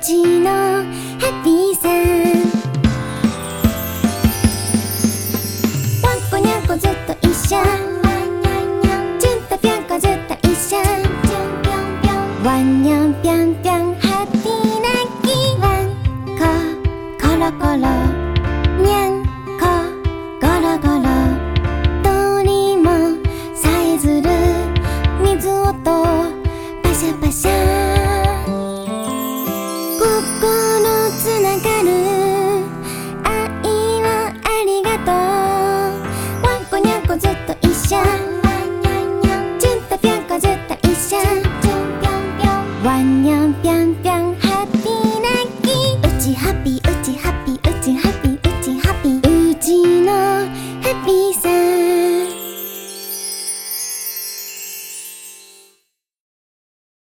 ちのハッピーさん。ワンコニャンコずっと一緒、チュンとぴょんこずっと一緒、ワンニョンぴょんぴょんハッピーな気分、コロコロ